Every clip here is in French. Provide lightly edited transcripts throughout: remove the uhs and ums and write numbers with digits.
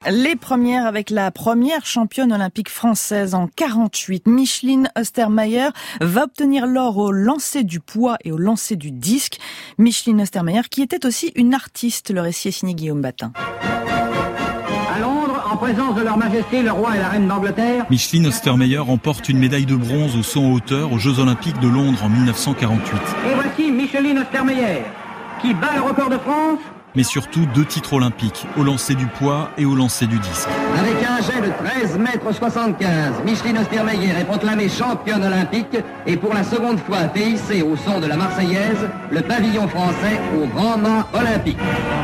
Les premières avec la première championne olympique française en 48. Micheline Ostermayer va obtenir l'or au lancer du poids et au lancer du disque. Micheline Ostermayer qui était aussi une artiste. Le récit est signé Guillaume Batin. À Londres, en présence de leur majesté, le roi et la reine d'Angleterre, Micheline Ostermayer remporte une médaille de bronze au saut en hauteur aux Jeux Olympiques de Londres en 1948. Et voici Micheline Ostermayer, qui bat le record de France. Mais surtout 2 titres olympiques, au lancer du poids et au lancer du disque. Avec un jet de 13,75 m, Micheline Ostermayer est proclamée championne olympique et pour la seconde fois fait hisser au son de la Marseillaise le pavillon français au grand mât olympique.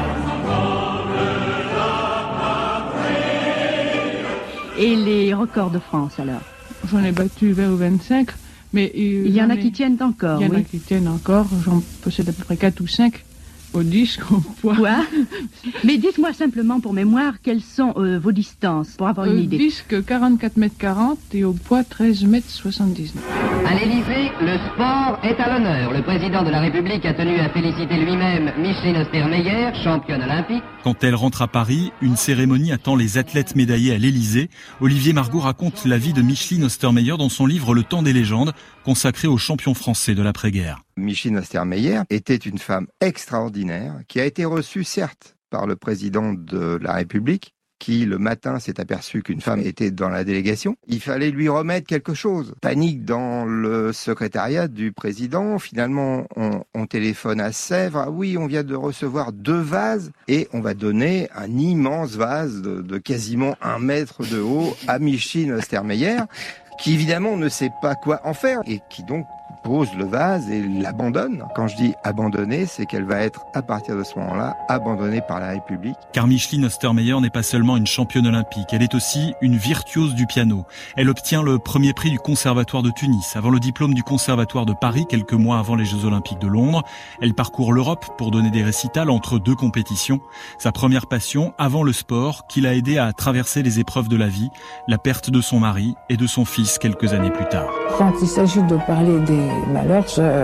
Et les records de France alors? J'en ai battu 20 ou 25, mais il y en a qui tiennent encore. Il y en a qui tiennent encore, j'en possède à peu près 4 ou 5. Au disque, au poids. Quoi? Mais dites-moi simplement pour mémoire, quelles sont vos distances, pour avoir une idée. Au disque, 44,40 m et au poids, 13,79 m. À l'Élysée, le sport est à l'honneur. Le président de la République a tenu à féliciter lui-même Micheline Ostermayer, championne olympique. Quand elle rentre à Paris, une cérémonie attend les athlètes médaillés à l'Élysée. Olivier Margot raconte la vie de Micheline Ostermayer dans son livre Le temps des légendes, consacré aux champions français de l'après-guerre. Micheline Ostermayer était une femme extraordinaire qui a été reçue certes par le président de la République qui le matin s'est aperçu qu'une femme était dans la délégation. Il fallait lui remettre quelque chose. Panique dans le secrétariat du président. Finalement, on téléphone à Sèvres. Ah oui, on vient de recevoir 2 vases et on va donner un immense vase de quasiment 1 mètre de haut à Micheline Ostermayer qui évidemment ne sait pas quoi en faire et qui donc pose le vase et l'abandonne. Quand je dis abandonner, c'est qu'elle va être, à partir de ce moment-là, abandonnée par la République. Car Micheline Ostermayer n'est pas seulement une championne olympique, elle est aussi une virtuose du piano. Elle obtient le premier prix du Conservatoire de Tunis, avant le diplôme du Conservatoire de Paris, quelques mois avant les Jeux Olympiques de Londres. Elle parcourt l'Europe pour donner des récitals entre 2 compétitions. Sa première passion, avant le sport, qui l'a aidée à traverser les épreuves de la vie, la perte de son mari et de son fils quelques années plus tard. Quand il s'agit de parler des malheurs,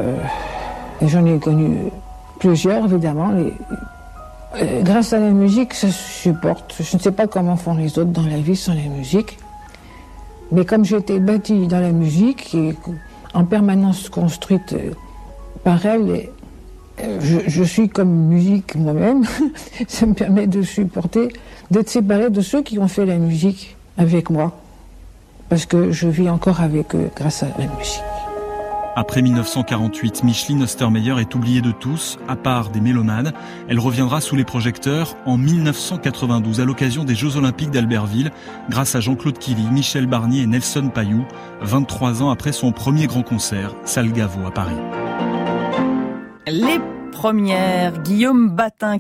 j'en ai connu plusieurs, évidemment. Grâce à la musique, ça se supporte. Je ne sais pas comment font les autres dans la vie sans la musique. Mais comme j'ai été bâtie dans la musique et en permanence construite par elle, je suis comme musique moi-même. Ça me permet de supporter, d'être séparée de ceux qui ont fait la musique avec moi. Parce que je vis encore avec eux grâce à la musique. Après 1948, Micheline Ostermayer est oubliée de tous, à part des mélomanes. Elle reviendra sous les projecteurs en 1992 à l'occasion des Jeux Olympiques d'Albertville, grâce à Jean-Claude Killy, Michel Barnier et Nelson Payou, 23 ans après son premier grand concert, Salle Gaveau à Paris. Les premières, Guillaume Batin.